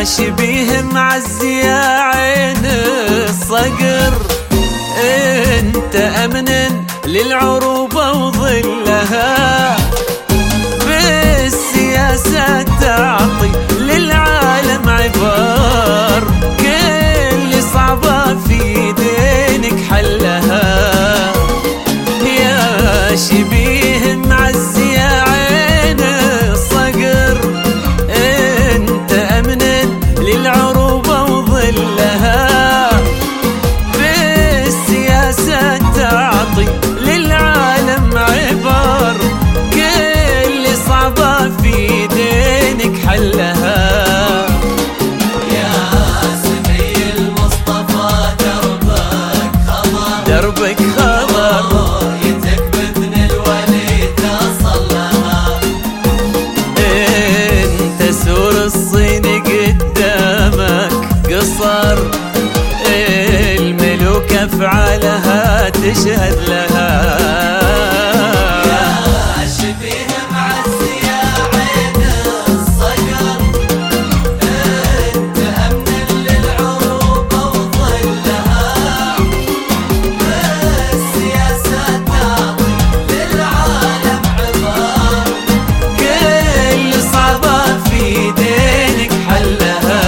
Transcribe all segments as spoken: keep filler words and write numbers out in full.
شبيه معزي يا عين الصقر، انت امن للعروبة وظلها، بالسياسة تعطي للعالم عبار، كل صعبة في دينك حلها. يا شبيه معزي يا عين الصقر، انت امن للعروبة وظلها، بالسياسة تعطي للعالم عبار، كل صعبة في دينك حلها. يا سمي المصطفى دربك خضر، دربك خضر، رؤيتك بإذن الولي تصل لها، انت سور الصين قدامك قصر، الملوك افعالها تشهد لها. يا شبيه معزي يا عين الصقر، انت امن للعروبة وظلها، بالسياسة تعطي للعالم عبار، كل صعبة في دينك حلها.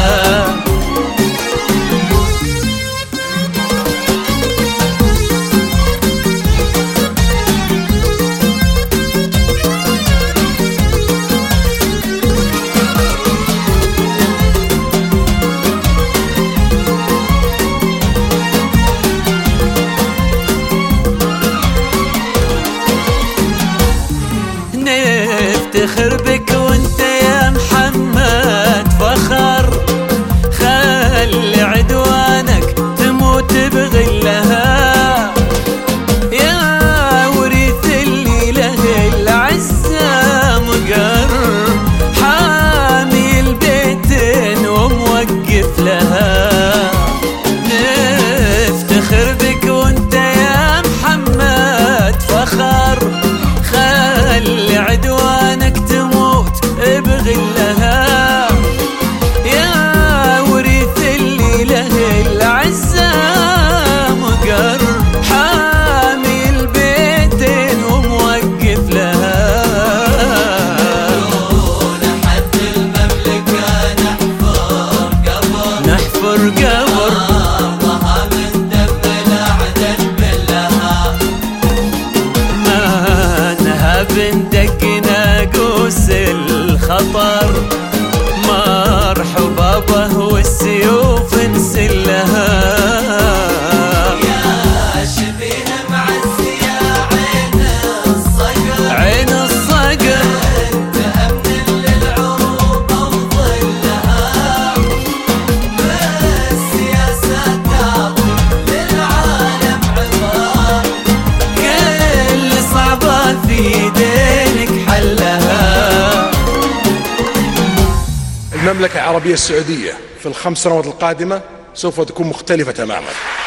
نفتخر بك وانت يا محمد فخر، خلي عدوانك تموت بغلها، يا وريث اللي له العزة مقر، حامي البيتين وموقف لها. نفتخر بك وانت يا محمد فخر، خلي عدوانك تموت بغلها، يا وريث اللي له العزة مقر، حامي البيتين وموقف لها. دون حد المملكة نحفر قبر، نحفر قبر، أرضها من دم الأعداء بلها، ما نهب ندق ناقوس الخطر، مرحبا به والسيوف نسلها. يا شبيه معزي يا عين الصقر، عين الصقر، انت امن للعروبة وظلها، بالسياسة تعطي للعالم عبار، كل صعبة في دينك حلها. المملكة العربية السعودية في الخمس سنوات القادمة سوف تكون مختلفة تماما.